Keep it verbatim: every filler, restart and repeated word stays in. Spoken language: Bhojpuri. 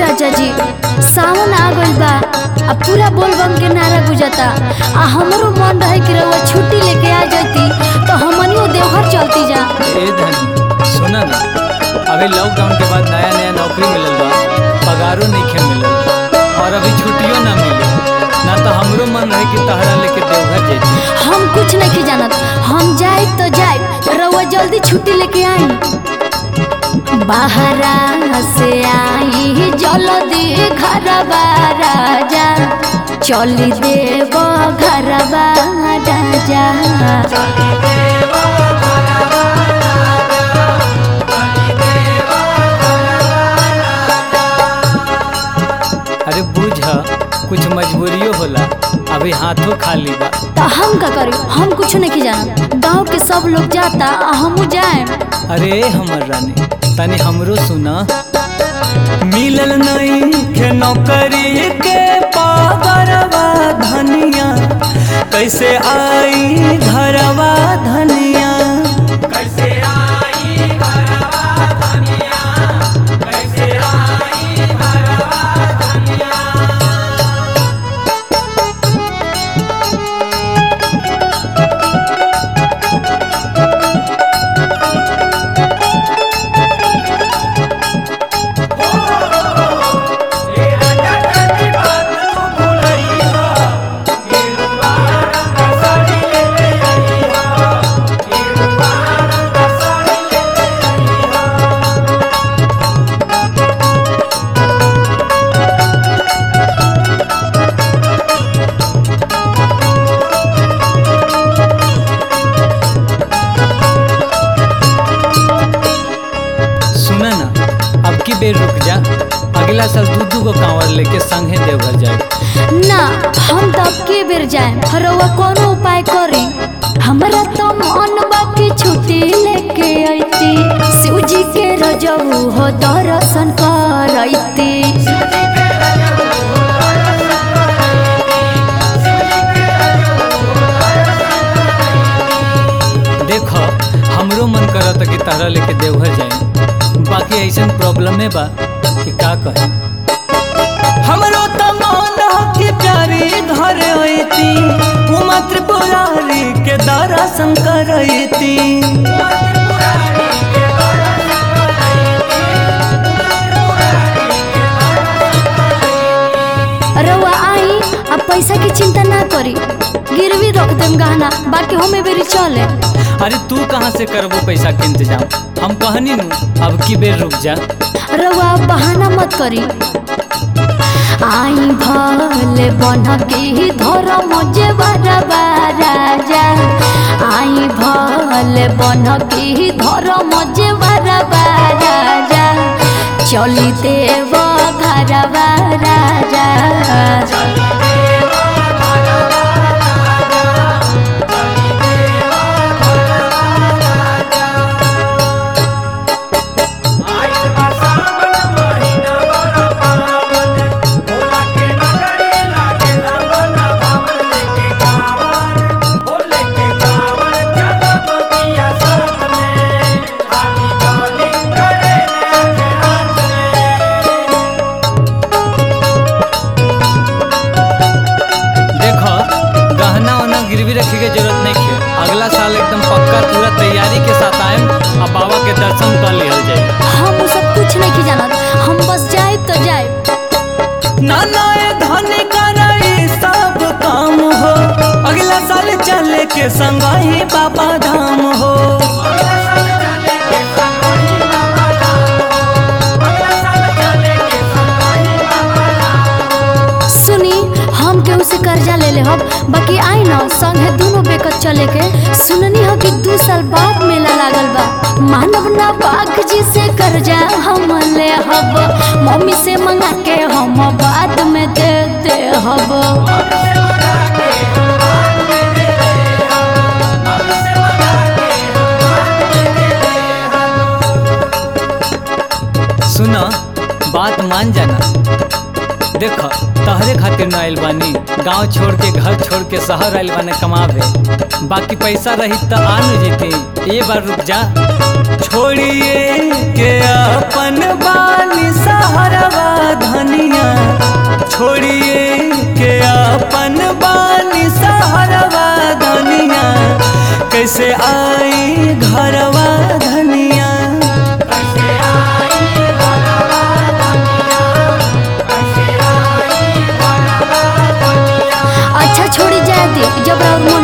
राजा जी सावन आ गइल बा आ पूरा बोलबम के नारा गुजता आ हमरो मन रहे कि रउआ छुट्टी लेके आ जाती तो हमनियो देवघर चलती जा। ए धनी सुना ना, अभी लॉकडाउन के बाद नया नया नौकरी मिलल बा, पगारो नहीं मिलल और अभी छुट्टियों ना मिले ना, तो हमरो मन रहे कि तहरा लेके देवघर जाती। हम कुछ नहीं जानत, हम जाए तो जाए, रउआ जल्दी छुट्टी लेके आई। बाहरा से आई जल्दी घरबा राजा, चली देव घरबा राजा। अरे बुझ कुछ मजबूरियों होला, अभी हाथों खाली बा। तो हम का करी, हम कुछ नहीं जानत, गाँव के सब लोग जाता हम जाए। अरे हमर रानी तनी हमरो सुना, मिलल नहीं के नौकरी के पावरवा धनिया, कैसे आई घरवा धनिया, कैसे आई घरवा धनिया, कैसे आई घरवा धनिया। बेर रुक जा, अगला साल दू दू गो कांवर लेके संगे देवघर जाए ना। हम तो अब के बेर जाए, रउआ कोनो उपाय करी। हमरा तो मन बाकी छुट्टी लेके आईती, शिव जी के रजऊ हो दर्शन करैती। देखो हमरो मन करता कि तारा लेके देवघर जाए, बाकी ऐसा प्रॉब्लम है बा कि का कहे। हमरो तो मन के प्यारी घर आईती, उमा त्रिपुरारी के दर्शन करैती। रउआ आई, अब पैसा की चिंता ना करी, गिरवी रख देम गहना, बाकी हमें बेरी चले। अरे तू कहाँ से करबो पैसा के इंतजाम, हम कहनी नु अब की बेर रुक जा। रउआ बहाना मत करी, आई भले बन के धर्म जेवरबा राजा, आई भले बन के धर्म जेवरबा राजा, चली देव घरबा राजा। गिरवी रखे के जरूरत नहीं है, अगला साल एकदम पक्का पूरा तैयारी के साथ आए और बाबा के दर्शन कर लिया जाए। हम वो सब कुछ नहीं जानत, हम बस जाए तो जाए। ना ना धन कराई सब काम हो, अगला साल चले के संगाई बाबा धाम हो। सुनी हम केहू से कर्जा ले ले हम, बाकी आई ना संगे दोनों बेकत चले के। सुननी हो कि दो साल बाद मेला लागल बा, मानव ना बाग जी से कर्जा हम ले हब, मम्मी से मंगा के हम बाद में दे दे हब। सुना बात मान जाना, देखो तहरे खातिर न आइल बानी, गांव छोड़ के घर छोड़ के शहर आइल बाने कमावे, बाकी पैसा रही तो आ न जेते। ये बार रुक जा, छोड़िए के अपन बानी सहरवा धन छोड़िए के अपन बानी सहरवा धनिया कैसे आई घरवा धनिया। अच्छा छोड़ी जाए दे, जब और मन